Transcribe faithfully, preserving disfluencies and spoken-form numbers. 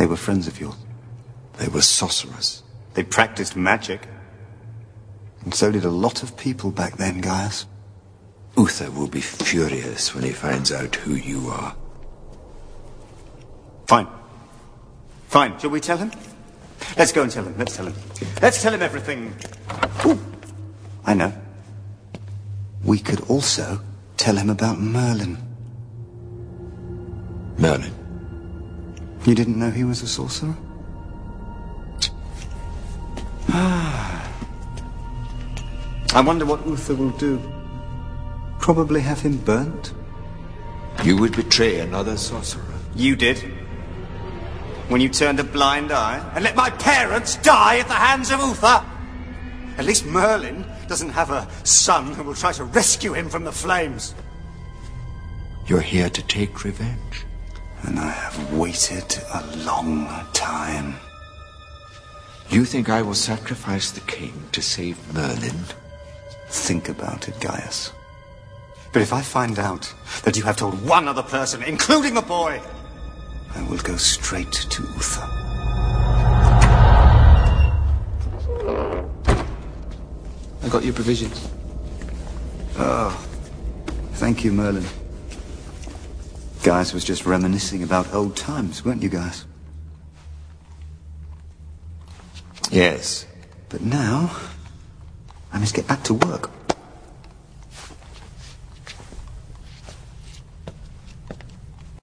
They were friends of yours. They were sorcerers. They practiced magic. And so did a lot of people back then, Gaius. Uther will be furious when he finds out who you are. Fine. Fine. Shall we tell him? Let's go and tell him. Let's tell him. Let's tell him everything. Ooh. I know. We could also tell him about Merlin. Merlin? You didn't know he was a sorcerer? Ah. I wonder what Uther will do. Probably have him burnt. You would betray another sorcerer. You did. When you turned a blind eye and let my parents die at the hands of Uther. At least Merlin doesn't have a son who will try to rescue him from the flames. You're here to take revenge. And I have waited a long time. You think I will sacrifice the king to save Merlin? Think about it, Gaius. But if I find out that you have told one other person, including the boy, I will go straight to Uther. I got your provisions. Oh, thank you, Merlin. Gaius was just reminiscing about old times, weren't you, Gaius? Yes. But now, I must get back to work.